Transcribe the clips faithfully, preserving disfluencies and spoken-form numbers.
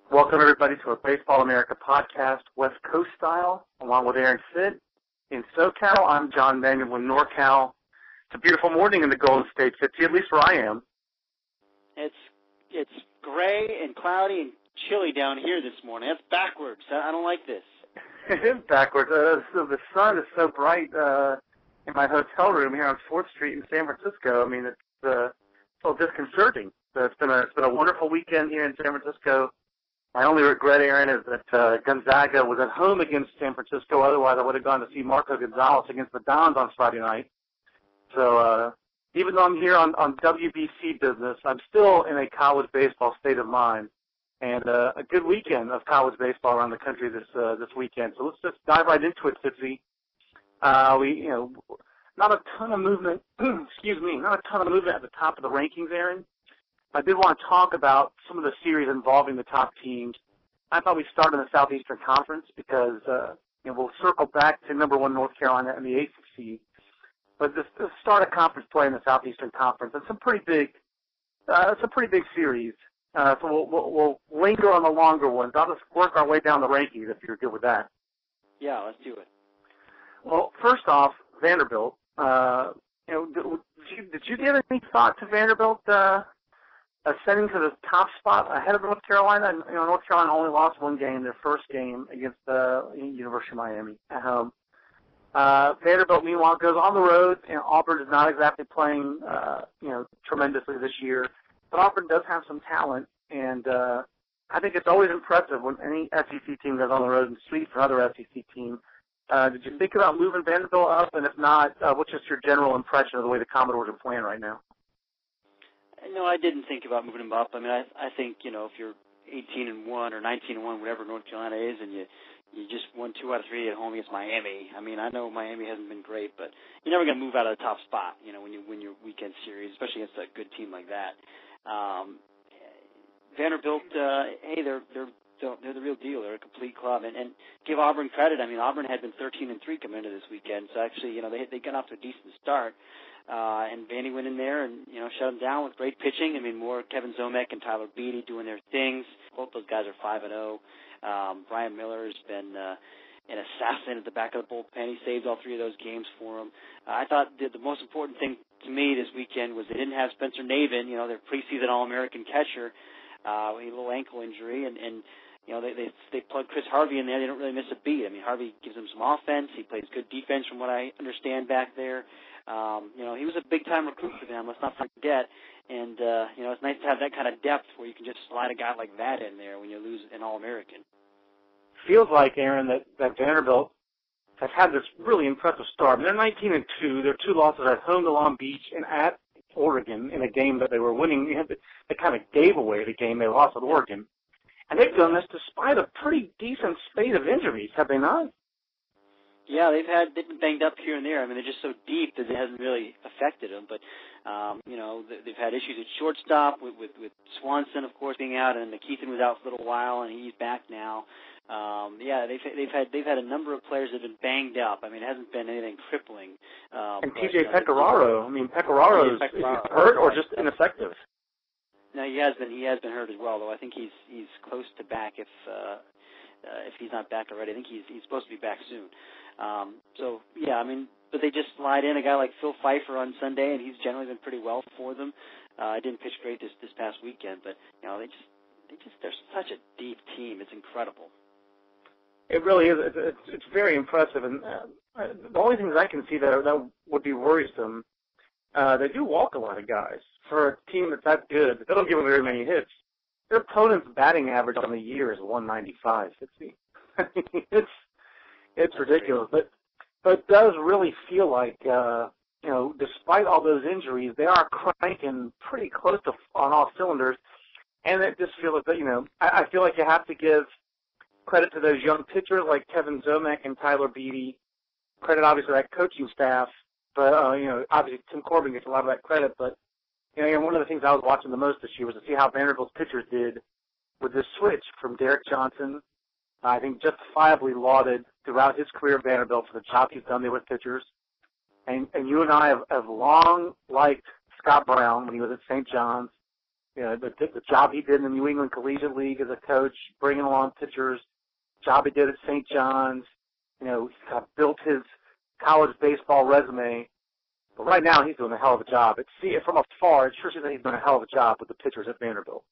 Welcome, everybody, to our Baseball America podcast, West Coast style, along with Aaron Sid. In SoCal, I'm John Manuel in NorCal. It's a beautiful morning in the Golden State City, at least where I am. It's it's gray and cloudy and chilly down here this morning. That's backwards. I don't like this. It is backwards. Uh, so the sun is so bright uh, in my hotel room here on fourth Street in San Francisco. I mean, it's, uh, it's a little disconcerting. So it's been a it's been a wonderful weekend here in San Francisco. My only regret, Aaron, is that uh, Gonzaga was at home against San Francisco. Otherwise, I would have gone to see Marco Gonzalez against the Dons on Friday night. So uh, even though I'm here on, on W B C business, I'm still in a college baseball state of mind. And uh, a good weekend of college baseball around the country this uh, this weekend. So let's just dive right into it, Fitzy. Uh, we, you know, not a ton of movement. excuse me, not a ton of movement at the top of the rankings, Aaron. I did want to talk about some of the series involving the top teams. I thought we'd start in the Southeastern Conference because uh, you know, we'll circle back to number one North Carolina and the eighth seed. But this, this start of conference play in the Southeastern Conference, it's some pretty big, uh, it's a pretty big series. Uh, so we'll, we'll, we'll linger on the longer ones. I'll just work our way down the rankings if you're good with that. Yeah, let's do it. Well, first off, Vanderbilt. Uh, you know, did you, did you give any thought to Vanderbilt? Uh, Ascending to the top spot ahead of North Carolina. You know, North Carolina only lost one game, their first game against the uh, University of Miami at home. Uh, Vanderbilt, meanwhile, goes on the road, and Auburn is not exactly playing, uh, you know, tremendously this year. But Auburn does have some talent, and uh, I think it's always impressive when any S E C team goes on the road and sweeps another S E C team. Uh, did you think about moving Vanderbilt up? And if not, uh, what's just your general impression of the way the Commodores are playing right now? No, I didn't think about moving them up. I mean, I I think, you know, if you're eighteen and one or nineteen and one, whatever North Carolina is, and you you just won two out of three at home against Miami. I mean, I know Miami hasn't been great, but you're never going to move out of the top spot, you know, when you win your weekend series, especially against a good team like that. Um, Vanderbilt, uh, hey, they're they're they're the real deal. They're a complete club, and and give Auburn credit. I mean, Auburn had been thirteen and three coming into this weekend, so actually, you know, they they got off to a decent start. Uh, and Vandy went in there and, you know, shut them down with great pitching. I mean, more Kevin Zomek and Tyler Beatty doing their things. Both those guys are five and oh. Um, Brian Miller has been uh, an assassin at the back of the bullpen. He saved all three of those games for them. Uh, I thought the, the most important thing to me this weekend was they didn't have Spencer Navin, you know, their preseason All-American catcher, uh, with a little ankle injury. And, and you know, they, they they plug Chris Harvey in there. They don't really miss a beat. I mean, Harvey gives them some offense. He plays good defense from what I understand back there. Um, you know, he was a big-time recruit for them, let's not forget. And, uh, you know, it's nice to have that kind of depth where you can just slide a guy like that in there when you lose an All-American. Feels like, Aaron, that, that Vanderbilt has had this really impressive start. I mean, they're nineteen and two. Their two losses at home to Long Beach and at Oregon in a game that they were winning. They kind of gave away the game they lost at Oregon. And they've done this despite a pretty decent spate of injuries, have they not? Yeah, they've had they've been banged up here and there. I mean, they're just so deep that it hasn't really affected them. But um, you know, they've had issues at shortstop with, with with Swanson, of course, being out, and McKeithen was out for a little while, and he's back now. Um, yeah, they've they've had they've had a number of players that have been banged up. I mean, it hasn't been anything crippling. Um, and T J Pecoraro, I mean, Pecoraro is hurt or just ineffective. No, he has been he has been hurt as well. Though I think he's he's close to back if uh, uh, if he's not back already. I think he's he's supposed to be back soon. Um, so, yeah, I mean, but they just slide in a guy like Phil Pfeiffer on Sunday, and he's generally been pretty well for them. Uh, I didn't pitch great this, this past weekend, but, you know, they just, they just, they're such a deep team. It's incredible. It really is. It's, it's, it's very impressive. And uh, the only things I can see that, are, that would be worrisome, uh, they do walk a lot of guys. For a team that's that good, they don't give them very many hits. Their opponent's batting average on the year is one ninety-five. It's, it's It's ridiculous, but but it does really feel like, uh, you know, despite all those injuries, they are cranking pretty close to on all cylinders, and it just feels like, you know, I, I feel like you have to give credit to those young pitchers like Kevin Zomek and Tyler Beatty, credit obviously to that coaching staff, but, uh, you know, obviously Tim Corbin gets a lot of that credit, but, you know, one of the things I was watching the most this year was to see how Vanderbilt's pitchers did with this switch from Derek Johnson, I think justifiably lauded throughout his career at Vanderbilt for the job he's done there with pitchers. And, and you and I have, have long liked Scott Brown when he was at Saint John's. You know, the, the job he did in the New England Collegiate League as a coach, bringing along pitchers, job he did at Saint John's. You know, he's kind of built his college baseball resume. But right now, he's doing a hell of a job. It, see, from afar, it sure seems like he's doing a hell of a job with the pitchers at Vanderbilt.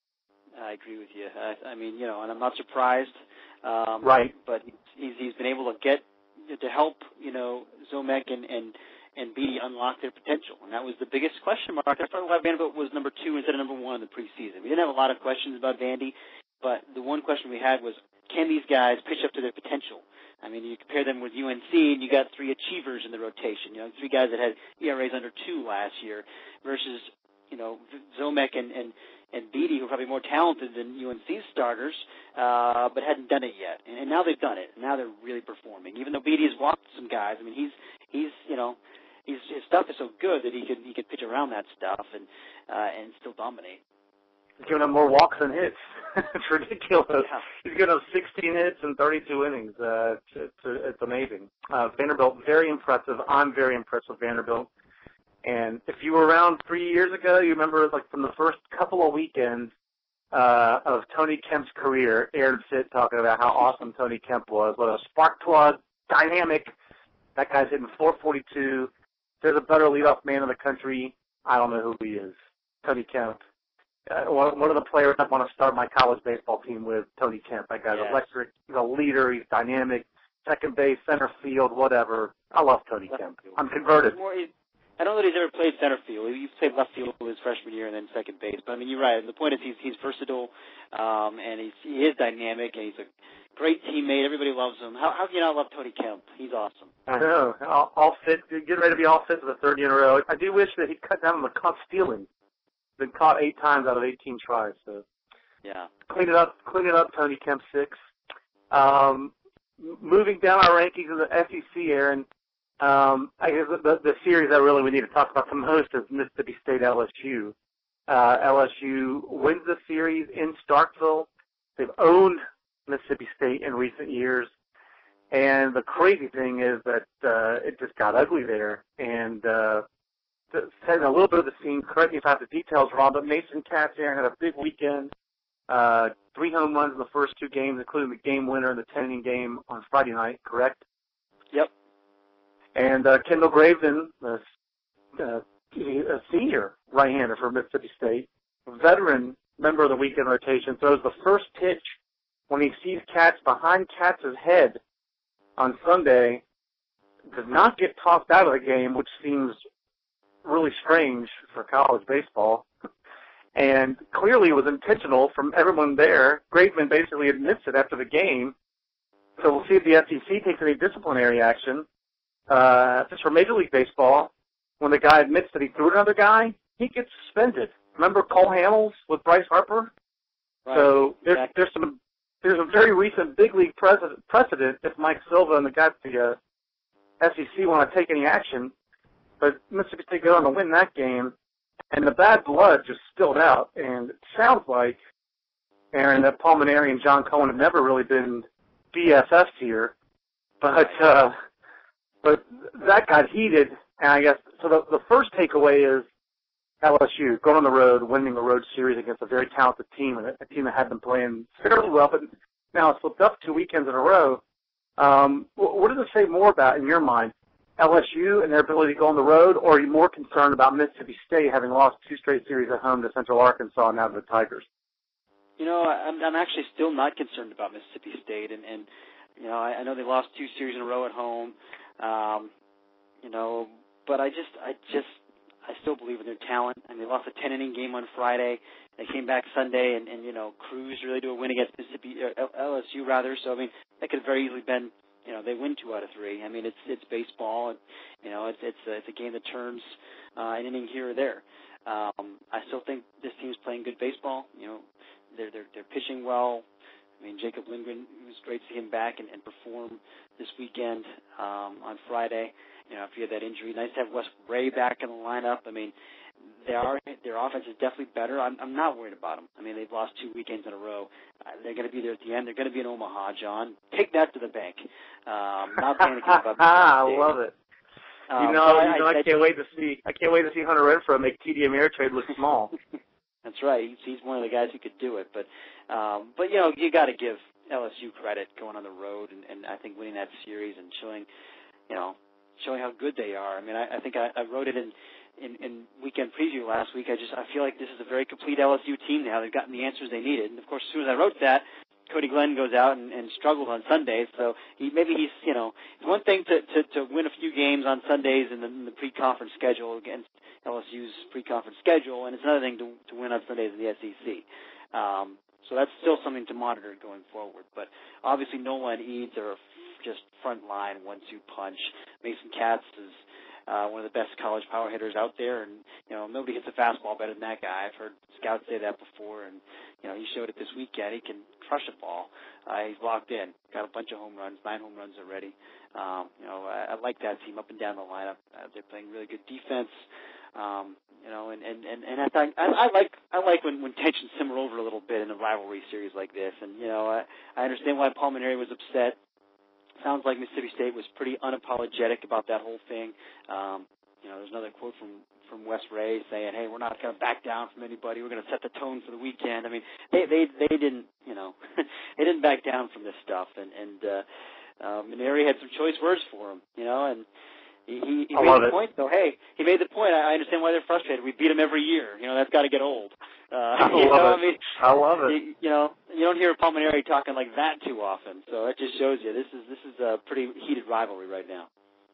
I agree with you. I, I mean, you know, and I'm not surprised. Um, right. But he's he's been able to get to help, you know, Zomek and and and Beatty unlock their potential, and that was the biggest question mark. That's probably why Vanderbilt was number two instead of number one in the preseason. We didn't have a lot of questions about Vandy, but the one question we had was, can these guys pitch up to their potential? I mean, you compare them with U N C, and you got three achievers in the rotation. You know, three guys that had E R As under two last year, versus, you know, Zomek and and and Beatty, who are probably more talented than U N C's starters, uh, but hadn't done it yet. And, and now they've done it. And now they're really performing. Even though Beatty has walked some guys, I mean, he's he's you know, he's, his stuff is so good that he could he could pitch around that stuff and uh, and still dominate. He's giving up more walks than hits. It's ridiculous. Yeah. He's giving up sixteen hits in thirty-two innings. Uh, it's, it's amazing. Uh, Vanderbilt, very impressive. I'm very impressed with Vanderbilt. And if you were around three years ago, you remember, like, from the first couple of weekends uh, of Tony Kemp's career, Aaron Sitt talking about how awesome Tony Kemp was. What a spark plug, dynamic. That guy's hitting four forty-two. There's a better leadoff man in the country. I don't know who he is. Tony Kemp. Uh, one, one of the players I want to start my college baseball team with, Tony Kemp. That guy's yes. electric. He's a leader. He's dynamic. Second base, center field, whatever. I love Tony Kemp. I'm converted. More, I don't know that he's ever played center field. He played left field his freshman year and then second base. But, I mean, you're right. The point is he's he's versatile, um, and he's, he is dynamic, and he's a great teammate. Everybody loves him. How, how can you not love Tony Kemp? He's awesome. I know. All, all fit. Getting ready to be all fit for the third year in a row. I do wish that he'd cut down on the caught stealing. Been caught eight times out of eighteen tries. So yeah, clean it up. Clean it up, Tony Kemp six. Um, moving down our rankings in the S E C, Aaron. Um, I guess the, the series that really we need to talk about the most is Mississippi State L S U. Uh, L S U wins the series in Starkville. They've owned Mississippi State in recent years. And the crazy thing is that uh, it just got ugly there. And uh, setting a little bit of the scene, correct me if I have the details wrong, but Mason Katz there had a big weekend. Uh, three home runs in the first two games, including the game winner in the ten-inning game on Friday night, correct? Yep. And uh, Kendall Graveman, a, uh, a senior right-hander for Mississippi State, a veteran member of the weekend rotation, throws the first pitch when he sees Katz behind Katz's head on Sunday, does not get tossed out of the game, which seems really strange for college baseball, and clearly was intentional from everyone there. Graveman basically admits it after the game, so we'll see if the S E C takes any disciplinary action. Uh, just for Major League Baseball, when the guy admits that he threw another guy, he gets suspended. Remember Cole Hamels with Bryce Harper? Right. So there's, exactly. there's some there's a very recent big league precedent, precedent if Mike Silva and the guys at the uh, S E C want to take any action. But Mississippi State goes on to win that game, and the bad blood just spilled out. And it sounds like, Aaron, that Paul Mainieri and John Cohen have never really been B F Fs here. But uh, but that got heated, and I guess so. The, the first takeaway is L S U going on the road, winning the road series against a very talented team, and a, a team that had been playing fairly well, but now it's slipped up two weekends in a row. Um, what does it say more about, in your mind, L S U and their ability to go on the road, or are you more concerned about Mississippi State having lost two straight series at home to Central Arkansas and now to the Tigers? You know, I'm, I'm actually still not concerned about Mississippi State, and, and you know, I, I know they lost two series in a row at home, um, you know, but I just, I just, I still believe in their talent. I mean, they lost a ten-inning game on Friday. They came back Sunday and, and you know, cruised really to a win against Mississippi, or L S U rather. So I mean, that could have very easily been, you know, they win two out of three. I mean, it's it's baseball, and you know, it's it's a, it's a game that turns uh, an inning here or there. Um, I still think this team's playing good baseball. You know, they're they're they're pitching well. I mean, Jacob Lindgren, it was great to see him back and, and perform this weekend um, on Friday. You know, if he had that injury, nice to have Wes Ray back in the lineup. I mean, they are their offense is definitely better. I'm I'm not worried about them. I mean, they've lost two weekends in a row. Uh, they're going to be there at the end. They're going to be in Omaha, John. Take that to the bank. Um, not panicking about. I love it. Um, you know, I, you know, I, I can't I, wait to see. I can't wait to see Hunter Renfroe make T D Ameritrade look small. That's right. He's, he's one of the guys who could do it. But, um, but you know, you got to give L S U credit going on the road, and, and I think winning that series and showing, you know, showing how good they are. I mean, I, I think I, I wrote it in, in, in weekend preview last week. I just I feel like this is a very complete L S U team now. They've gotten the answers they needed. And, of course, as soon as I wrote that, Cody Glenn goes out and, and struggles on Sundays. So he, maybe he's, you know, it's one thing to, to, to win a few games on Sundays in the, in the pre-conference schedule against L S U's pre-conference schedule, and it's another thing to, to win on Sundays in the S E C. Um, so that's still something to monitor going forward. But obviously Nola and Eads are just front line, one two punch. Mason Katz is uh, one of the best college power hitters out there, and you know nobody hits a fastball better than that guy. I've heard scouts say that before, and you know he showed it this weekend. He can crush a ball. Uh, he's locked in, got a bunch of home runs, nine home runs already. Um, you know I, I like that team up and down the lineup. Uh, they're playing really good defense. Um, you know, and and and, and I, think, I I like I like when when tensions simmer over a little bit in a rivalry series like this. And you know I I understand why Paul Mainieri was upset. Sounds like Mississippi State was pretty unapologetic about that whole thing. Um, you know, there's another quote from, from Wes Ray saying, "Hey, we're not going to back down from anybody. We're going to set the tone for the weekend." I mean, they they they didn't, you know, they didn't back down from this stuff. And and uh, uh, Mainieri had some choice words for him, you know, and he he, he made the it. point. So hey, he made the point. I, I understand why they're frustrated. We beat them every year. You know, that's got to get old. Uh, I you love know, it. I mean, I love it. You, you know, you don't hear Paul Mainieri talking like that too often, so that just shows you this is this is a pretty heated rivalry right now.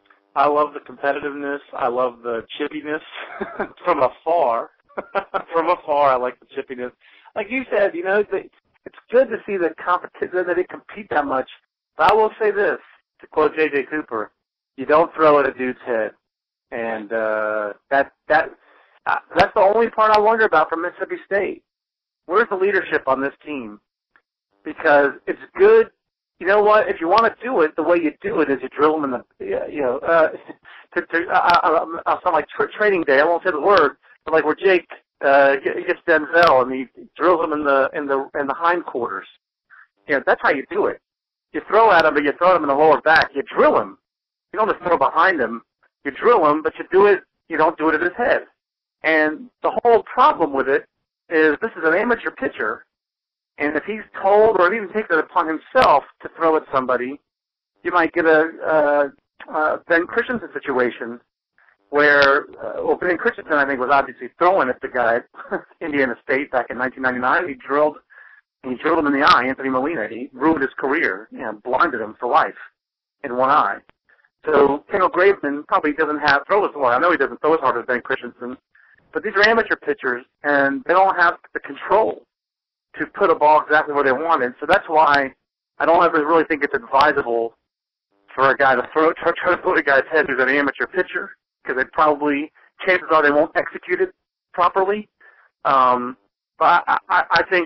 I love the competitiveness. I love the chippiness from afar. From afar, I like the chippiness. Like you said, you know, the, it's good to see the competition that they compete that much. But I will say this, to quote J J Cooper: "You don't throw at a dude's head," and uh, that that. Uh, that's the only part I wonder about from Mississippi State. Where's the leadership on this team? Because it's good. You know what? If you want to do it, the way you do it is you drill them in the, you know, uh, to, to, uh, I'll sound like tra- training day. I won't say the word, but like where Jake uh, gets Denzel and he drills them in the in the in the hindquarters. You know, that's how you do it. You throw at him, but you throw him in the lower back. You drill him. You don't just throw behind him. You drill him, but you do it. You don't do it at his head. And the whole problem with it is this is an amateur pitcher, and if he's told or even takes it upon himself to throw at somebody, you might get a uh, uh, Ben Christensen situation where, uh, well, Ben Christensen, I think, was obviously throwing at the guy at Indiana State back in nineteen ninety-nine. He drilled, he drilled him in the eye, Anthony Molina. He ruined his career, you know, blinded him for life in one eye. So Kendall Graveman probably doesn't have throw as hard. I know he doesn't throw as hard as Ben Christensen. But these are amateur pitchers, and they don't have the control to put a ball exactly where they want it. So that's why I don't ever really think it's advisable for a guy to throw, try, try to throw a guy's head who's an amateur pitcher, because they probably, chances are they won't execute it properly. Um, but I, I, I think,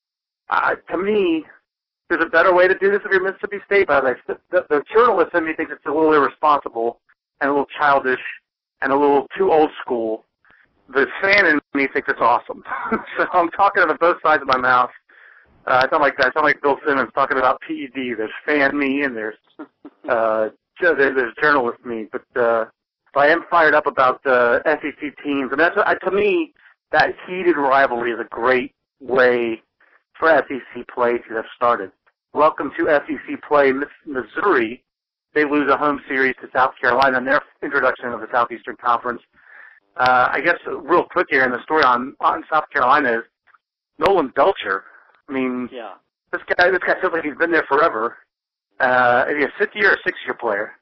uh, to me, there's a better way to do this if you're Mississippi State. But like, the, the, the journalist in me thinks it's a little irresponsible and a little childish and a little too old school. The fan in me thinks it's awesome. So I'm talking out of both sides of my mouth. Uh, I sound like I sound like Bill Simmons talking about P E D. There's fan me and there's uh, there's journalist me. But uh, I am fired up about the S E C teams. I mean, that's, uh, to me, that heated rivalry is a great way for S E C play to have started. Welcome to S E C play. Missouri, they lose a home series to South Carolina in their introduction of the Southeastern Conference. Uh, I guess real quick here in the story on, on South Carolina is Nolan Belcher. I mean, yeah. this guy this guy feels like he's been there forever. Uh, is he a fifth year or sixth year player?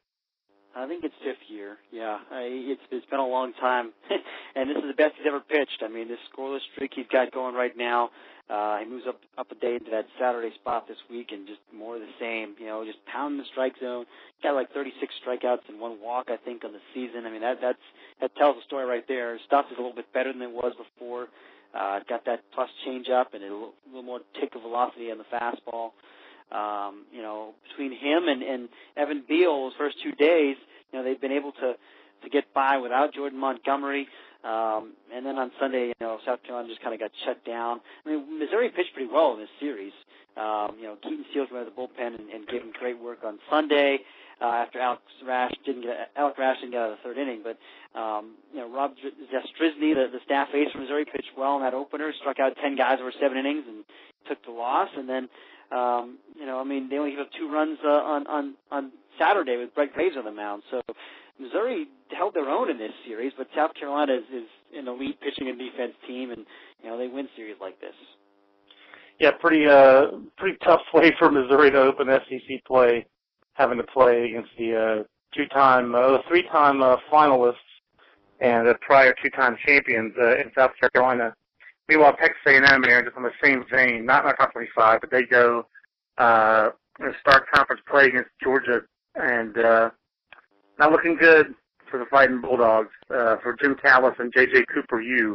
I think it's fifth year. Yeah, I, it's it's been a long time, and this is the best he's ever pitched. I mean, this scoreless streak he's got going right now. Uh, he moves up up a day into that Saturday spot this week, and just more of the same. You know, just pounding the strike zone. Got like thirty-six strikeouts and one walk, I think, on the season. I mean, that that's that tells the story right there. His stuff is a little bit better than it was before. Uh, got that plus change up and a little, little more tick of velocity on the fastball. Um, you know, between him and, and Evan Beal, those first two days, you know, they've been able to, to get by without Jordan Montgomery. Um, and then on Sunday, you know, South Carolina just kind of got shut down. I mean, Missouri pitched pretty well in this series. Um, you know, Keaton Seals went out of the bullpen and, and gave him great work on Sunday. uh, after Alex Rash didn't get Alex Rash didn't get out of the third inning. But um, you know, Rob Zastryzny, the, the staff ace from Missouri, pitched well in that opener, struck out ten guys over seven innings, and took the loss. And then um, you know, I mean, they only gave up two runs uh, on on on Saturday with Brett Graves on the mound. So Missouri held their own in this series, but South Carolina is, is an elite pitching and defense team, and you know they win series like this. Yeah, pretty uh, pretty tough way for Missouri to open S E C play, having to play against the uh, two-time, uh, three-time uh, finalists and the prior two-time champions uh, in South Carolina. Meanwhile, Texas A and M are just on the same vein, not in our top twenty-five, but they go uh, start conference play against Georgia, and uh, not looking good for the Fighting Bulldogs, uh, for Jim Callis and J J Cooper U.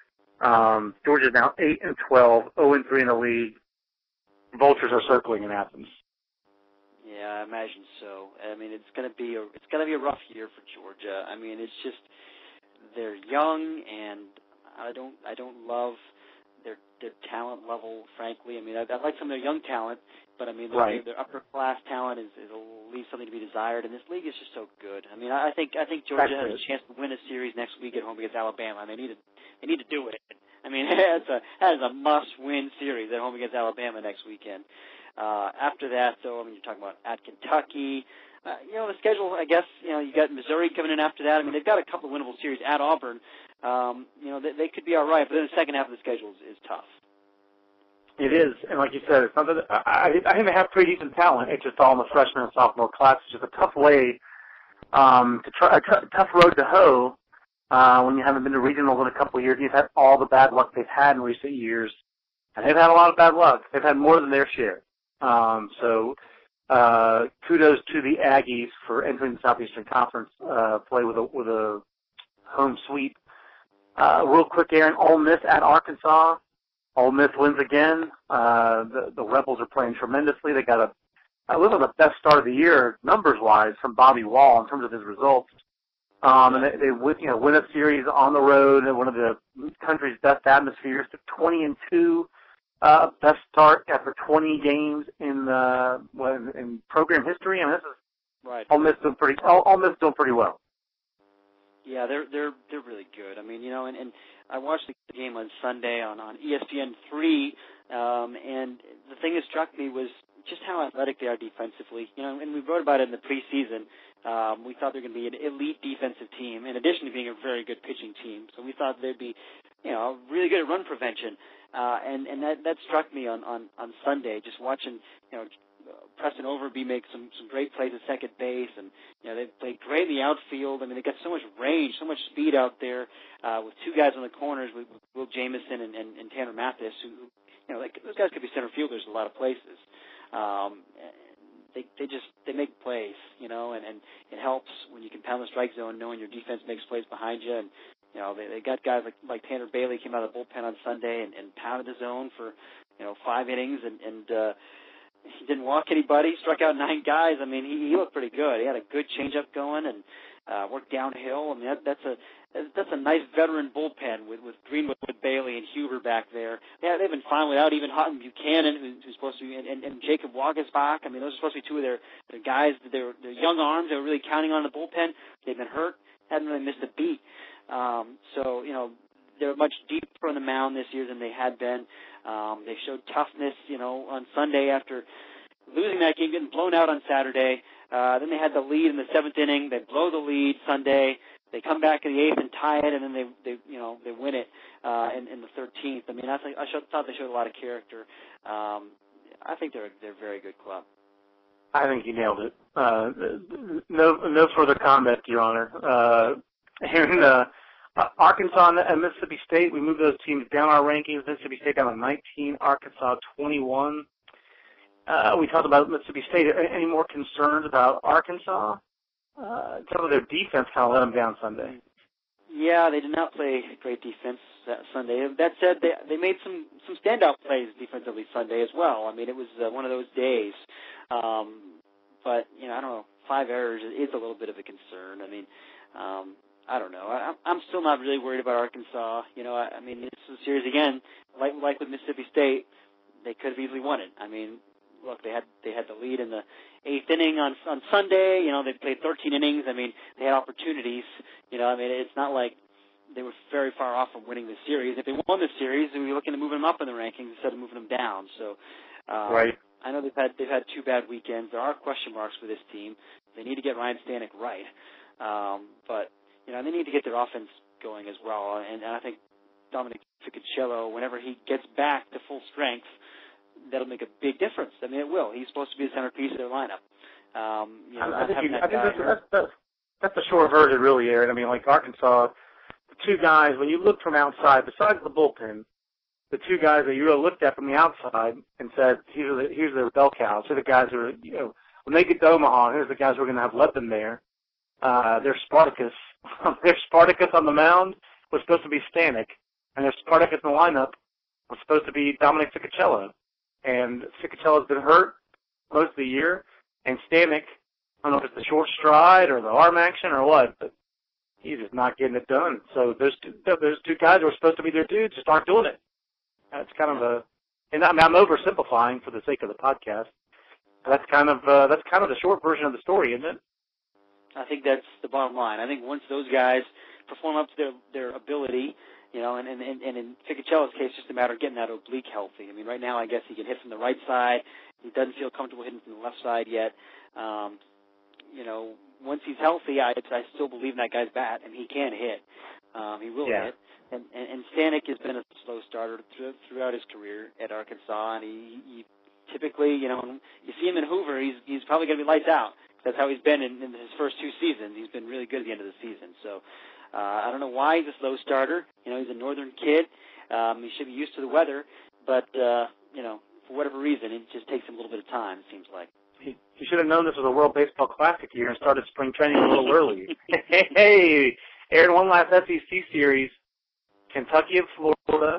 Um, Georgia's now eight and twelve, zero and three in the league. Vultures are circling in Athens. Yeah, I imagine so. I mean, it's going to be a it's going to be a rough year for Georgia. I mean, it's just they're young, and I don't I don't love their their talent level. Frankly, I mean, I, I like some of their young talent, but I mean, their, right. their upper class talent is, is leaves something to be desired. And this league is just so good. I mean, I think I think Georgia That's has it. a chance to win a series next week at home against Alabama, and they need to they need to do it. I mean, that's a that is a must-win series at home against Alabama next weekend. Uh, after that, though, I mean, you're talking about at Kentucky. Uh, you know, the schedule, I guess, you know, you got Missouri coming in after that. I mean, they've got a couple of winnable series at Auburn. Um, you know, they, they could be all right, but then the second half of the schedule is, is tough. It is, and like you said, it's not that I, I think they have pretty decent talent. It's just all in the freshman and sophomore class. It's just a tough way um, to try, a t- tough road to hoe uh, when you haven't been to regionals in a couple of years. You've had all the bad luck they've had in recent years, and they've had a lot of bad luck. They've had more than their share. Um, so uh, kudos to the Aggies for entering the Southeastern Conference uh, play with a with a home sweep. Uh, real quick, Aaron, Ole Miss at Arkansas. Ole Miss wins again. Uh, the, the Rebels are playing tremendously. They got a, I believe, the best start of the year numbers-wise from Bobby Wall in terms of his results. Um, and they, they win, you know, win a series on the road in one of the country's best atmospheres. twenty and two, uh, best start after twenty games in uh, in program history. I mean, this is right. Ole Miss doing pretty. Ole Miss doing pretty well. Yeah, they're they're they're really good. I mean, you know, and, and I watched the game on Sunday on, on E S P N three, um, and the thing that struck me was just how athletic they are defensively. You know, and we wrote about it in the preseason. Um, we thought they were going to be an elite defensive team, in addition to being a very good pitching team. So we thought they'd be, you know, really good at run prevention. Uh, and and that that struck me on, on, on Sunday, just watching, you know, Preston Overby make some, some great plays at second base, and you know they played great in the outfield. I mean, they got so much range, so much speed out there uh, with two guys on the corners, with, with Will Jamison and, and, and Tanner Mathis, who, you know, like, those guys could be center fielders in a lot of places. Um, they they just they make plays, you know, and, and it helps when you can pound the strike zone, knowing your defense makes plays behind you. And you know they they got guys like like Tanner Bailey came out of the bullpen on Sunday and, and pounded the zone for you know five innings and and. Uh, He didn't walk anybody, struck out nine guys. I mean, he, he looked pretty good. He had a good changeup going and uh, worked downhill. I mean, that, that's a that's a nice veteran bullpen with, with Greenwood, with Bailey, and Huber back there. Yeah, they've been fine without even Houghton Buchanan, who, who's supposed to be, and, and, and Jacob Wagesbach. I mean, those are supposed to be two of their, their guys, their, their young arms they were really counting on in the bullpen. They've been hurt, hadn't really missed a beat. Um, so, you know, they're much deeper on the mound this year than they had been. Um, they showed toughness, you know, on Sunday after losing that game, getting blown out on Saturday. Uh, then they had the lead in the seventh inning. They blow the lead Sunday. They come back in the eighth and tie it, and then they, they you know, they win it uh, in, in the thirteenth. I mean, I, think, I showed, thought they showed a lot of character. Um, I think they're they're a very good club. I think you nailed it. Uh, no no further comment, Your Honor. Uh, and uh, Uh, Arkansas and Mississippi State, we moved those teams down our rankings. Mississippi State down to nineteen, Arkansas twenty-one. Uh, we talked about Mississippi State. Any more concerns about Arkansas? Uh, some of their defense kind of let them down Sunday. Yeah, they did not play great defense that Sunday. That said, they they made some, some standout plays defensively Sunday as well. I mean, it was uh, one of those days. Um, but, you know, I don't know, five errors is a little bit of a concern. I mean, um, I don't know. I, I'm still not really worried about Arkansas. You know, I, I mean, this is a series again, like like with Mississippi State, they could have easily won it. I mean, look, they had they had the lead in the eighth inning on on Sunday. You know, they played thirteen innings. I mean, they had opportunities. You know, I mean, it's not like they were very far off from winning the series. If they won the series, we were looking to move them up in the rankings instead of moving them down. So, um, right. I know they've had they've had two bad weekends. There are question marks with this team. They need to get Ryan Stanek right, um, but you know, they need to get their offense going as well. And, and I think Dominic Ficichello, whenever he gets back to full strength, that'll make a big difference. I mean, it will. He's supposed to be the centerpiece of their lineup. Um, you know, I, I think, you, that I think that's, hurt. that's, that's, that's the short version, really, Aaron. I mean, like Arkansas, the two guys, when you look from outside, besides the bullpen, the two guys that you really looked at from the outside and said, here's the, here's the bell cows. Here are the guys who are, you know, when they get to Omaha, here's the guys who are going to have led them there. Uh, there's Spartacus. there's Spartacus on the mound was supposed to be Stanek, and there's Spartacus in the lineup was supposed to be Dominic Ficichello. And Ficichello's been hurt most of the year, and Stanek, I don't know if it's the short stride or the arm action or what, but he's just not getting it done. So those two, those two guys who are supposed to be their dudes just aren't doing it. That's kind of a, and I mean, I'm oversimplifying for the sake of the podcast. That's kind of uh, that's kind of the short version of the story, isn't it? I think that's the bottom line. I think once those guys perform up to their, their ability, you know, and, and, and in Ficichello's case, it's just a matter of getting that oblique healthy. I mean, right now I guess he can hit from the right side. He doesn't feel comfortable hitting from the left side yet. Um, you know, once he's healthy, I, I still believe in that guy's bat, and he can hit. Um, he will yeah. hit. And, and, and Stanek has been a slow starter through, throughout his career at Arkansas, and he, he typically, you know, you see him in Hoover, he's he's probably going to be lights out. That's how he's been in, in his first two seasons. He's been really good at the end of the season. So uh, I don't know why he's a slow starter. You know, he's a northern kid. Um, he should be used to the weather, but uh, you know, for whatever reason, it just takes him a little bit of time. It seems like. He, he should have known this was a World Baseball Classic year and started spring training a little early. hey, hey, Aaron, one last S E C series, Kentucky and Florida.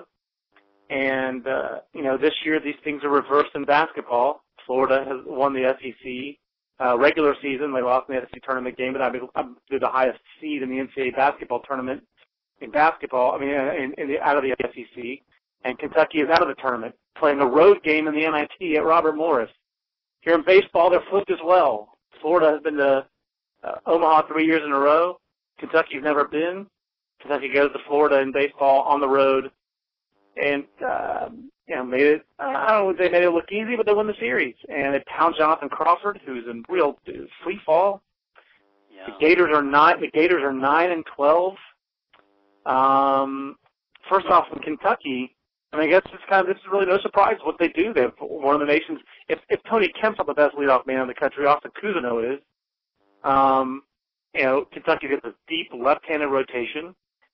And, uh, you know, this year these things are reversed in basketball. Florida has won the S E C uh, regular season. They lost in the S E C tournament game, but I mean, they're the highest seed in the N C double A basketball tournament in basketball, I mean, in, in the, out of the S E C. And Kentucky is out of the tournament, playing a road game in the N I T at Robert Morris. Here in baseball, they're flipped as well. Florida has been to uh, Omaha three years in a row. Kentucky's never been. Kentucky goes to Florida in baseball on the road. And, uh, you know, made it, I don't know if they made it look easy, but they won the series. And they pound Jonathan Crawford, who's in real free fall. Yeah. The Gators are nine, the Gators are nine and twelve. Um, first off, in Kentucky, I mean, I guess it's kind of, this is really no surprise what they do. They're one of the nation's, if, if Tony Kemp's not the best leadoff man in the country, Austin Cousineau is. Um, you know, Kentucky gets a deep left-handed rotation.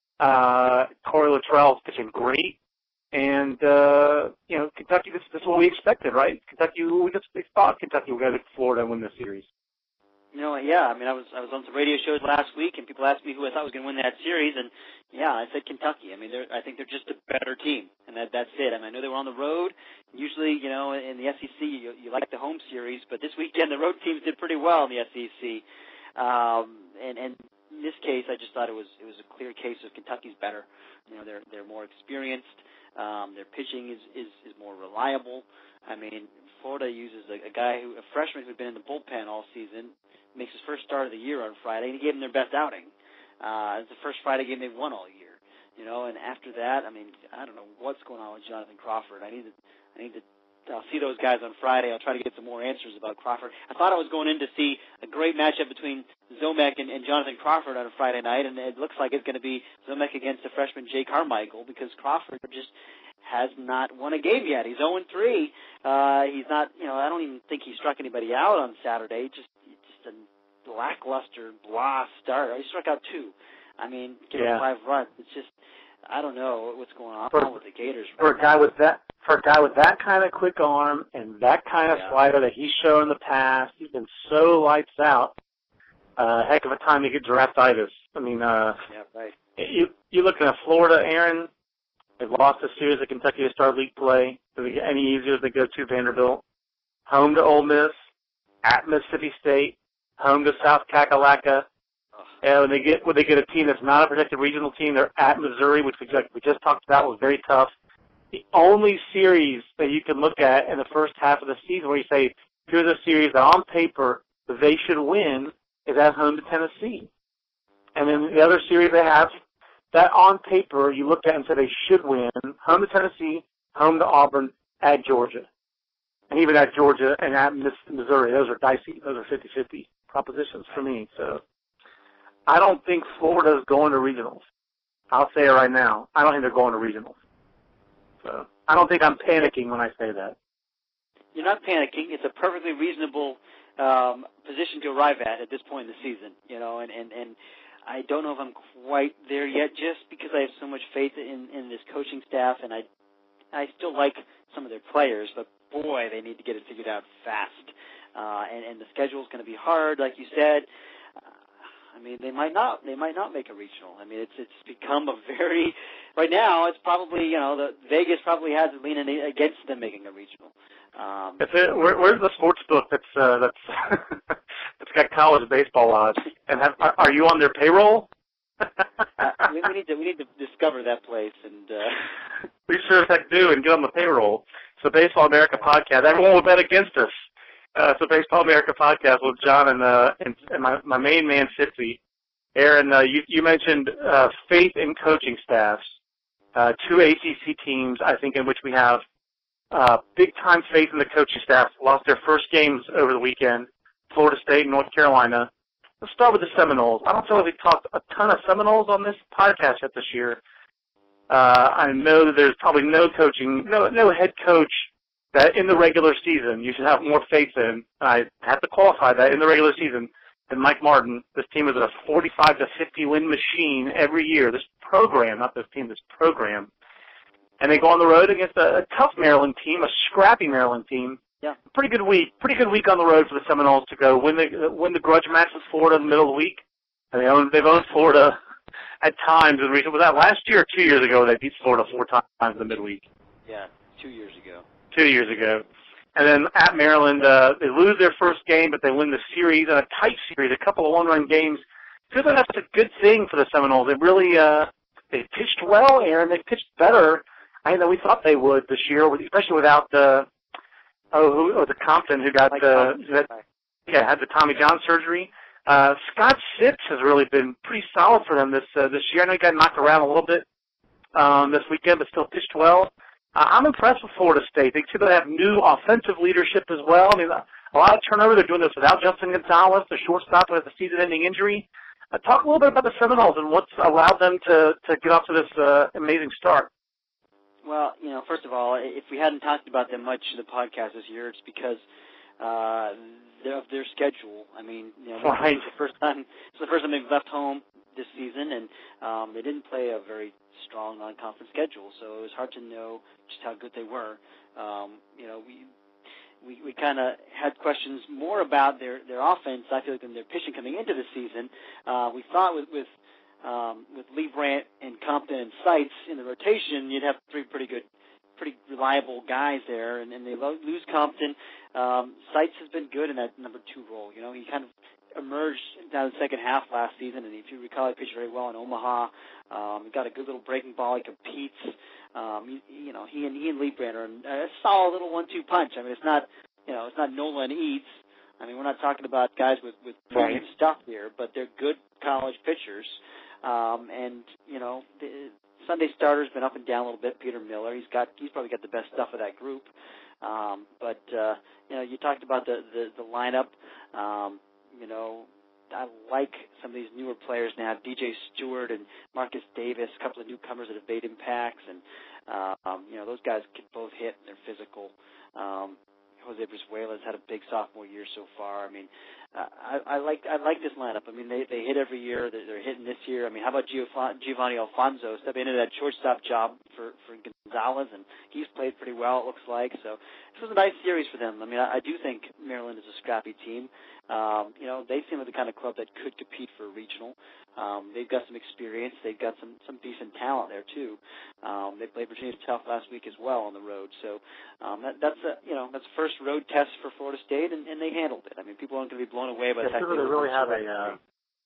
Uh, Corey Luttrell's pitching great. And, uh, you know, Kentucky, this, this is what we expected, right? Kentucky, we just we thought Kentucky would go to Florida and win this series. You know, yeah, I mean, I was I was on some radio shows last week, and people asked me who I thought was going to win that series, and, yeah, I said Kentucky. I mean, they're, I think they're just a better team, and that that's it. I mean, I know they were on the road. Usually, you know, in the S E C, you, you like the home series, but this weekend the road teams did pretty well in the S E C. Um, and, and in this case, I just thought it was it was a clear case of Kentucky's better. You know, they're they're more experienced. Um, their pitching is, is, is more reliable. I mean, Florida uses a, a guy who, a freshman who'd been in the bullpen all season, makes his first start of the year on Friday, and he gave them their best outing. Uh, it's the first Friday game they've won all year, you know. And after that, I mean, I don't know what's going on with Jonathan Crawford. I need to, I need to. I'll see those guys on Friday. I'll try to get some more answers about Crawford. I thought I was going in to see a great matchup between Zomek and, and Jonathan Crawford on a Friday night, and it looks like it's going to be Zomek against the freshman Jay Carmichael because Crawford just has not won a game yet. He's oh and three. Uh, he's not, you know, I don't even think he struck anybody out on Saturday. Just, just a lackluster, blah start. He struck out two. I mean, gave yeah. up five runs. It's just, I don't know what's going on for, with the Gators. For right a guy now. with that, for a guy with that kind of quick arm and that kind of yeah. slider that he's shown in the past, he's been so lights out. Uh, heck of a time to get draftitis. I mean, uh, yeah, right. you you looking at Florida, Aaron. They've lost a series at Kentucky to start league play. Does it get any easier as they go to Vanderbilt? Home to Ole Miss, at Mississippi State, home to South Kakalaka. And when they get when they get a team that's not a protected regional team, they're at Missouri, which we just, we just talked about was very tough. the only series that you can look at in the first half of the season where you say, here's a series that on paper they should win is at home to Tennessee. And then the other series they have that on paper you look at and say they should win, home to Tennessee, home to Auburn, at Georgia. And even at Georgia and at Missouri, those are dicey. Those are fifty-fifty propositions for me. So I don't think Florida's going to regionals. I'll say it right now. I don't think they're going to regionals. So I don't think I'm panicking when I say that. You're not panicking. It's a perfectly reasonable um, position to arrive at at this point in the season. You know, and, and, and I don't know if I'm quite there yet, just because I have so much faith in, in this coaching staff, and I I still like some of their players, but boy, they need to get it figured out fast. Uh, and, and the schedule is going to be hard, like you said. Uh, I mean, they might not. They might not make a regional. I mean, it's it's become a very right now. It's probably you know the Vegas probably has it leaning against them making a regional. Um, if it, where, where's the sports book that's uh, that's that's got college baseball odds? And have, are, are you on their payroll? uh, we, we need to we need to discover that place, and uh, we sure as heck do, and get on the payroll. So Baseball America podcast. Everyone will bet against us. Uh, so Baseball America podcast with John and uh, and, and my my main man Fitzy. Aaron, uh, you you mentioned uh, faith in coaching staffs. Uh, two A C C teams, I think, in which we have uh, big time faith in the coaching staff. Lost their first games over the weekend. Florida State and North Carolina. Let's start with the Seminoles. I don't feel like we've talked a ton of Seminoles on this podcast yet this year. Uh, I know that there's probably no coaching, no no head coach that in the regular season you should have more faith in. I have to qualify that in the regular season than Mike Martin. This team is a forty-five to fifty win machine every year. This program, not this team, this program. And they go on the road against a, a tough Maryland team, a scrappy Maryland team. Yeah. Pretty good week. Pretty good week on the road for the Seminoles to go win the win the grudge match with Florida in the middle of the week. And they own, they've owned Florida at times in recent. Was that last year or two years ago? They beat Florida four times in the midweek. Yeah, two years ago. Two years ago. And then at Maryland, uh, they lose their first game, but they win the series in a tight series, a couple of one-run games. I feel like that's a good thing for the Seminoles. They really uh, they pitched well, Aaron. They pitched better, I know we thought they would this year, especially without the oh, who, oh the Compton who got the uh, yeah had the Tommy John surgery. Uh, Scott Sitz has really been pretty solid for them this uh, this year. I know he got knocked around a little bit um, this weekend, but still pitched well. Uh, I'm impressed with Florida State. They seem to have new offensive leadership as well. I mean, a lot of turnover. They're doing this without Justin Gonzalez, the shortstop who has a season-ending injury. Uh, talk a little bit about the Seminoles and what's allowed them to, to get off to this uh, amazing start. Well, you know, first of all, if we hadn't talked about them much in the podcast this year, it's because uh, of their schedule. I mean, you know, right. it's the first time it's the first time they've left home this season, and um, they didn't play a very strong non-conference schedule, so it was hard to know just how good they were. Um, you know, we we, we kind of had questions more about their, their offense, I feel like, than their pitching coming into the season. Uh, we thought with with, um, with Lee Brandt and Compton and Seitz in the rotation, you'd have three pretty good, pretty reliable guys there, and, and they lo- lose Compton. Um, Seitz has been good in that number two role. You know, he kind of emerged down the second half last season, and if you recall, he pitched very well in Omaha. Um, he got a good little breaking ball. He competes. Um, you, you know, he and he and Lee Brandt are a solid little one-two punch. I mean, it's not, you know, it's not Nola and Eads. I mean, we're not talking about guys with with premium right. stuff here, but they're good college pitchers. Um, and you know, the Sunday starter's been up and down a little bit. Peter Miller, he's got he's probably got the best stuff of that group. Um, but uh, you know, you talked about the the, the lineup. Um, You know, I like some of these newer players now, D J Stewart and Marcus Davis, a couple of newcomers that have made impacts, and uh, um, you know, those guys can both hit. They're physical. Um, Jose Brizuela's had a big sophomore year so far. I mean, uh, I, I like I like this lineup. I mean, they they hit every year. They're, they're hitting this year. I mean, how about Giovanni Alfonso stepping into that shortstop job for for Gonzalez, and he's played pretty well, it looks like. So this was a nice series for them. I mean, I, I do think Maryland is a scrappy team. Um, you know, they seem like the kind of club that could compete for a regional. Um, they've got some experience. They've got some, some decent talent there too. Um, they played Virginia Tech last week as well on the road. So um, that, that's a you know that's the first road test for Florida State, and, and they handled it. I mean, people aren't going to be blown away by the yeah, fact they they really have a uh,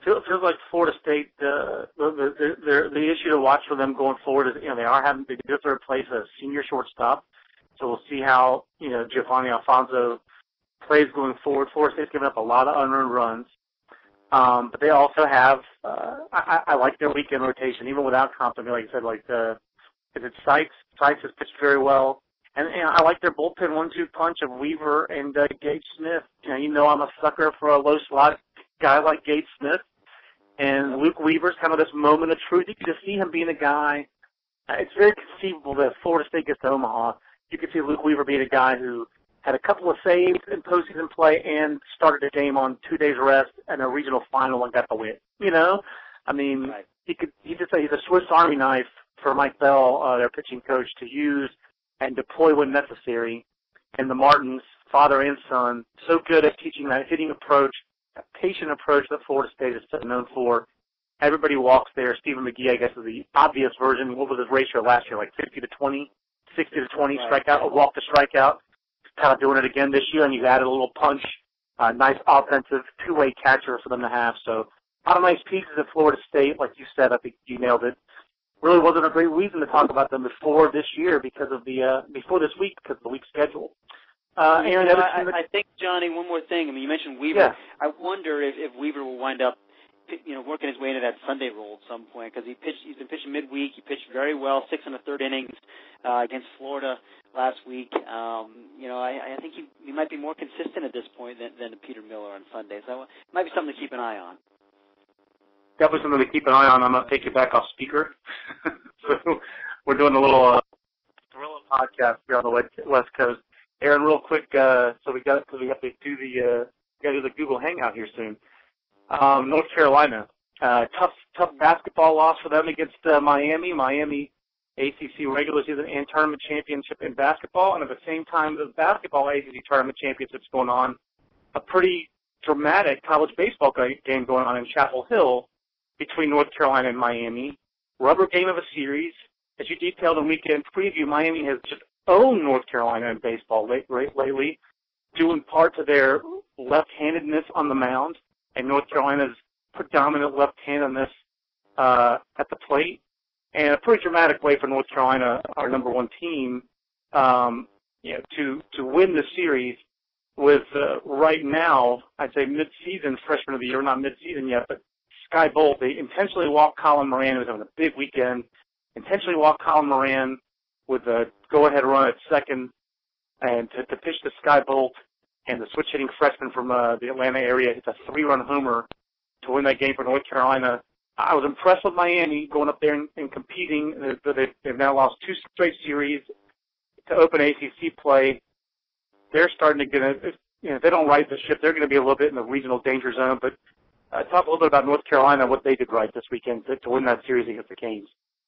feels, feels like Florida State, uh, the, the, the, the issue to watch for them going forward is, you know, they are having to just replace a senior shortstop. So we'll see how, you know, Giovanni Alfonso plays going forward. Florida State's given up a lot of unearned runs. Um, but they also have, uh, I, I like their weekend rotation, even without Compton. Like I said, like, uh, is it Sykes? Sykes has pitched very well. And, and I like their bullpen one-two punch of Weaver and uh, Gage Smith. You know, you know I'm a sucker for a low slot guy like Gage Smith. And Luke Weaver's kind of this moment of truth. You can just see him being a guy. Uh, it's very conceivable that Florida State gets to Omaha. You can see Luke Weaver being a guy who had a couple of saves in postseason play and started a game on two days rest and a regional final and got the win. You know, I mean, right. he could. He just say he's a Swiss Army knife for Mike Bell, uh, their pitching coach, to use and deploy when necessary. And the Martins, father and son, so good at teaching that hitting approach, a patient approach that Florida State is so known for. Everybody walks there. Stephen McGee, I guess, is the obvious version. What was his ratio last year? Like fifty to twenty, sixty to twenty right. strikeout, or walk to strikeout. Kind of doing it again this year, and you've added a little punch, uh, nice offensive two-way catcher for them to have. So a lot of nice pieces at Florida State. Like you said, I think you nailed it. Really wasn't a great reason to talk about them before this year because of the uh, before this week because of the week schedule. Uh, Aaron, you know, I, I think, Johnny, one more thing. I mean, you mentioned Weaver. Yeah. I wonder if, if Weaver will wind up, you know, working his way into that Sunday role at some point because he pitched. He's been pitching midweek. He pitched very well, six and a third innings uh, against Florida last week. Um, you know, I, I think he, he might be more consistent at this point than, than Peter Miller on Sunday. So it might be something to keep an eye on. Definitely something to keep an eye on. I'm going to take you back off speaker. So we're doing a little uh, guerrilla podcast here on the West, West Coast. Aaron, real quick, uh, so we got because we have to do the uh, got to do the Google Hangout here soon. Um, North Carolina, uh, tough tough basketball loss for them against uh, Miami. Miami, A C C regular season and tournament championship in basketball, and at the same time, the basketball A C C tournament championship's going on. A pretty dramatic college baseball game going on in Chapel Hill between North Carolina and Miami. Rubber game of a series. As you detailed in weekend preview, Miami has just owned North Carolina in baseball late, late, lately, due in part to their left-handedness on the mound and North Carolina's predominant left-handedness uh, at the plate. And a pretty dramatic way for North Carolina, our number one team, um, you know, to, to win the series with uh, right now, I'd say mid-season freshman of the year, not mid-season yet, but Sky Bolt. They intentionally walked Colin Moran, who's having a big weekend, intentionally walked Colin Moran with a go-ahead run at second, and to, to pitch to Sky Bolt, and the switch-hitting freshman from uh, the Atlanta area hits a three-run homer to win that game for North Carolina. I was impressed with Miami going up there and, and competing. They've, they've now lost two straight series to open A C C play. They're starting to get a, you know, if they don't right the ship, they're going to be a little bit in the regional danger zone. But uh, talk a little bit about North Carolina, what they did right this weekend to, to win that series against the Canes.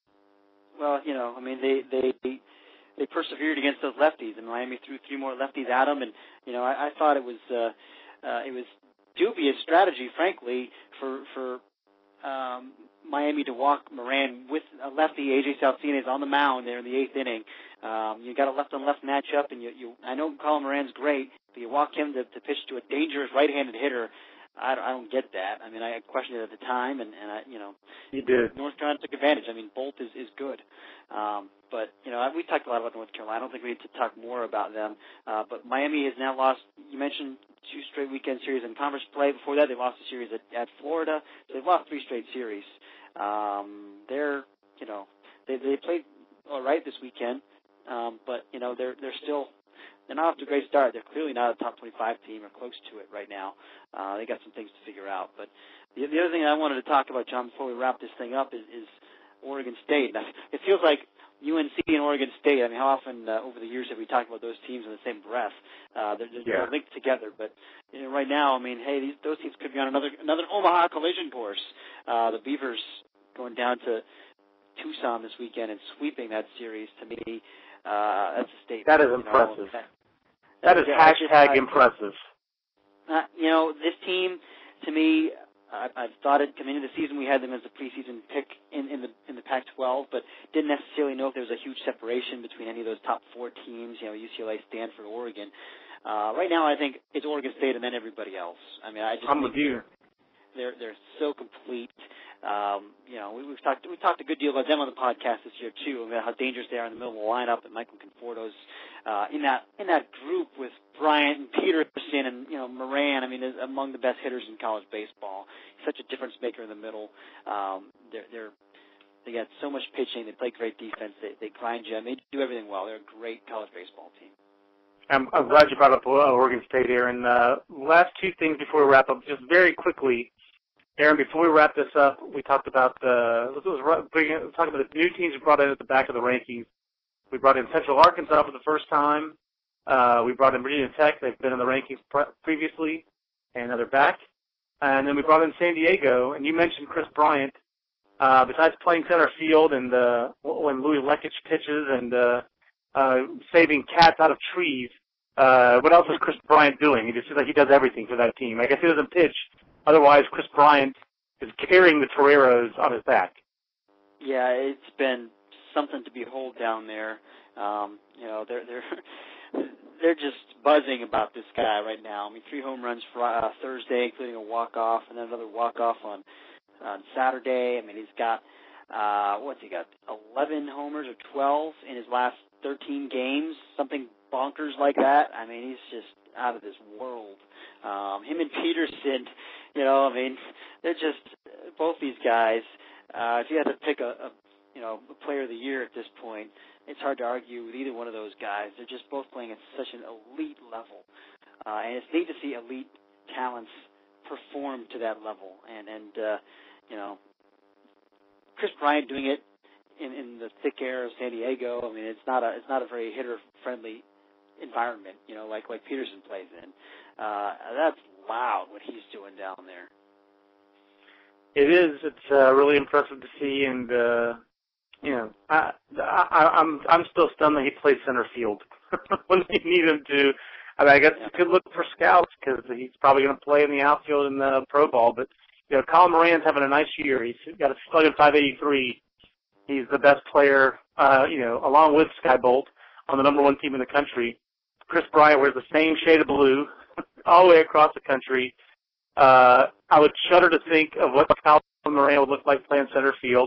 Well, you know, I mean, they they they persevered against those lefties, and Miami threw three more lefties at them. And you know, I, I thought it was uh, uh, it was dubious strategy, frankly, for for um, Miami to walk Moran with a lefty. A J Salcines on the mound there in the eighth inning. Um, you got a left-on-left matchup, and you, you I know Colin Moran's great, but you walk him to, to pitch to a dangerous right-handed hitter. I don't, I don't get that. I mean, I questioned it at the time, and, and I, you know, you did. North Carolina took advantage. I mean, Bolt is, is good. Um, but, you know, we talked a lot about North Carolina. I don't think we need to talk more about them. Uh, but Miami has now lost, you mentioned two straight weekend series in conference play. Before that, they lost a series at, at Florida. So they've lost three straight series. Um, they're, you know, they, they played all right this weekend. Um, but, you know, they're, they're still, they're not off to a great start. They're clearly not a top twenty-five team or close to it right now. Uh, they got some things to figure out. But the, the other thing I wanted to talk about, John, before we wrap this thing up is, is Oregon State. Now, it feels like U N C and Oregon State, I mean, how often uh, over the years have we talked about those teams in the same breath? Uh, they're, they're yeah. linked together. But you know, right now, I mean, hey, these, those teams could be on another another Omaha collision course. Uh, the Beavers going down to Tucson this weekend and sweeping that series, to me, uh, that's a statement. That is you impressive. Know, that, that is yeah, hashtag just, impressive. Uh, you know, this team, to me, I, I've thought it coming into the season we had them as a preseason pick in, in the in the Pac twelve, but didn't necessarily know if there was a huge separation between any of those top four teams. You know, U C L A, Stanford, Oregon. Uh, right now, I think it's Oregon State and then everybody else. I mean, I just I'm think with you. They're they're so complete. Um, you know, we, we've talked we talked a good deal about them on the podcast this year too, about how dangerous they are in the middle of the lineup. And Michael Conforto's uh, in that in that group with Bryant and Peterson and you know Moran. I mean, is among the best hitters in college baseball. He's such a difference maker in the middle. Um, they're they're they got so much pitching. They play great defense. They they grind you. And they do everything well. They're a great college baseball team. I'm, I'm glad you brought up uh, Oregon State, Aaron. Uh, last two things before we wrap up, just very quickly. Aaron, before we wrap this up, we talked about the let's talk about the new teams we brought in at the back of the rankings. We brought in Central Arkansas for the first time. Uh, we brought in Virginia Tech. They've been in the rankings pre- previously, and now they're back. And then we brought in San Diego, and you mentioned Chris Bryant. Uh, besides playing center field and uh, when Louis Lekich pitches and uh, uh, saving cats out of trees, uh, what else is Chris Bryant doing? He just seems like he does everything for that team. I guess he doesn't pitch. Otherwise, Chris Bryant is carrying the Toreros on his back. Yeah, it's been something to behold down there. Um, you know, they're they're they're just buzzing about this guy right now. I mean, three home runs for uh, Thursday, including a walk off, and then another walk off on on Saturday. I mean, he's got uh, what's he got? eleven homers or twelve in his last thirteen games, something bonkers like that. I mean, he's just out of this world. Um, him and Peterson, you know, I mean, they're just both these guys. Uh, if you had to pick a, a, you know, a player of the year at this point, it's hard to argue with either one of those guys. They're just both playing at such an elite level, uh, and it's neat to see elite talents perform to that level. And and uh, you know, Chris Bryant doing it in, in the thick air of San Diego. I mean, it's not a it's not a very hitter friendly environment, you know, like like Peterson plays in. Uh, that's loud what he's doing down there. It is. It's uh, really impressive to see, and uh, you know, I, I, I'm I'm still stunned that he plays center field when they need him to. I mean, I guess yeah. you could look for scouts because he's probably going to play in the outfield in the pro ball. But you know, Colin Moran's having a nice year. He's got a slugging five eighty-three. He's the best player, uh, you know, along with Sky Bolt on the number one team in the country. Chris Bryant wears the same shade of blue all the way across the country. Uh, I would shudder to think of what Colin Moran would look like playing center field.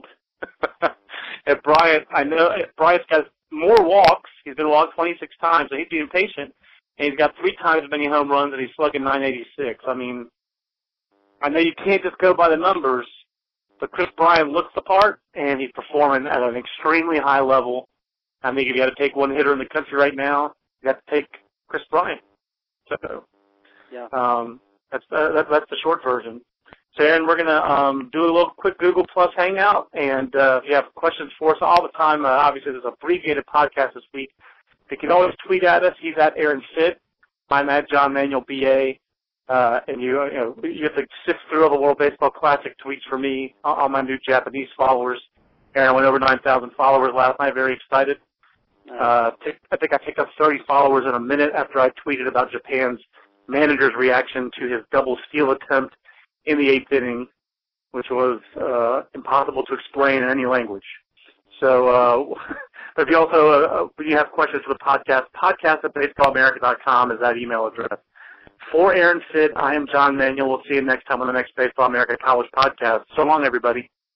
And Bryant, I know Bryant's got more walks. He's been walked twenty-six times, so he'd be impatient. And he's got three times as many home runs, and he's slugging nine eighty-six. I mean, I know you can't just go by the numbers, but Chris Bryant looks the part, and he's performing at an extremely high level. I think if you had to take one hitter in the country right now, you have to take Chris Bryant. So, yeah. um, that's uh, that, that's the short version. So, Aaron, we're going to um, do a little quick Google Plus hangout, and uh, if you have questions for us all the time, uh, obviously there's an abbreviated podcast this week. You can always tweet at us. He's at Aaron Fitt. I'm at John Manuel B A. Uh, and you, you know, you have to sift through all the World Baseball Classic tweets for me, all my new Japanese followers. Aaron went over nine thousand followers last night. Very excited. Uh, I think I picked up thirty followers in a minute after I tweeted about Japan's manager's reaction to his double steal attempt in the eighth inning, which was uh, impossible to explain in any language. So, uh, but if you also uh, if you have questions for the podcast, podcast at baseball america dot com is that email address. For Aaron Fitt, I am John Manuel. We'll see you next time on the next Baseball America College podcast. So long, everybody.